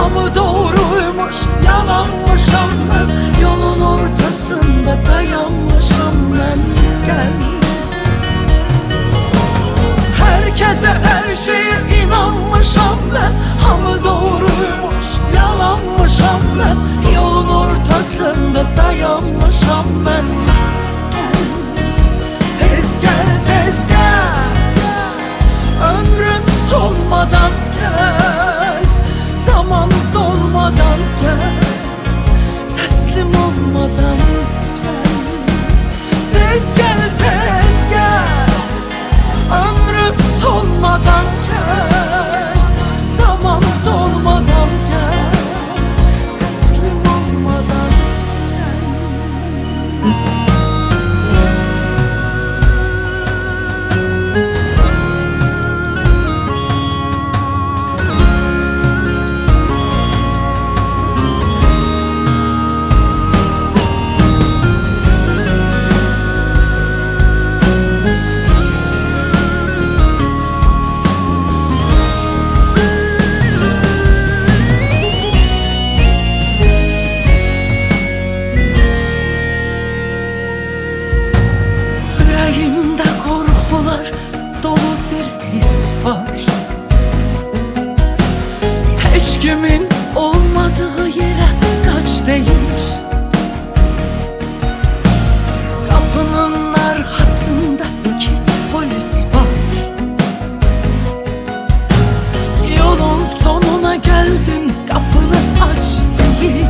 Hamı doğruymuş, yalanmışam ben. Yolun ortasında dayanmışam ben. Gel. Herkese her şeye inanmışam ben. Hamı doğruymuş, yalanmışam ben. Yolun ortasında dayanmışam ben. Tez gel, tez gel. Ömrüm solmadan gel. Zaman dolmadan gel. Teslim olmadan gel. Tez gel, tez gel. Ömrüm solmadan gel. Zaman dolmadan gel. Teslim olmadan gel. Yüreğimde korkular dolu bir his var. Hiç kimin olmadığı yere kaç değil. Kapının arkasında iki polis var. Yolun sonuna geldin, kapını aç değil.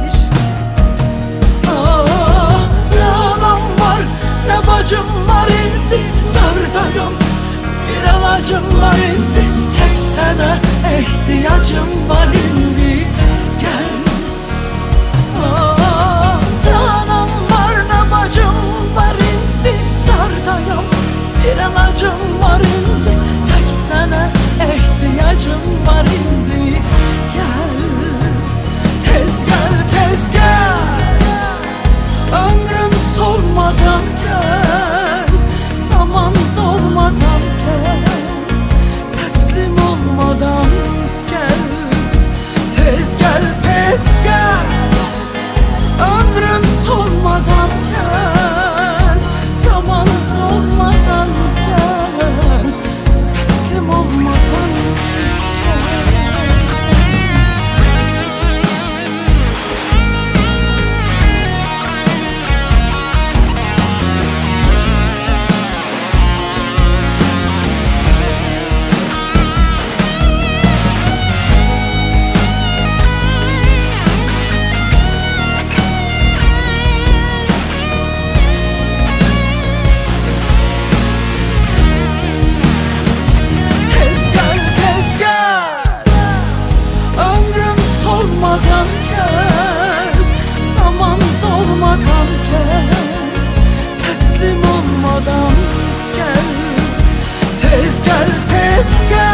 Ne anam var ne bacım var, indi dardayım. Bir ilacım var indi, tek sana ihtiyacım var indi. Gel. Ne anam var ne bacım var, indi dardayım. Bir ilacım var indi, tek sana ihtiyacım var indi. Gel. Tez gel, tez gel. Ömrüm solmadan gel. Zaman dolmadan gel. Teslim olmadan gel. Tez gel, tez gel. Ömrüm solmadan gel. Zaman dolmadan gel. Teslim olmadan gel. Solmadan gel, zaman dolmadan gel. Teslim olmadan gel. Tez gel, tez gel.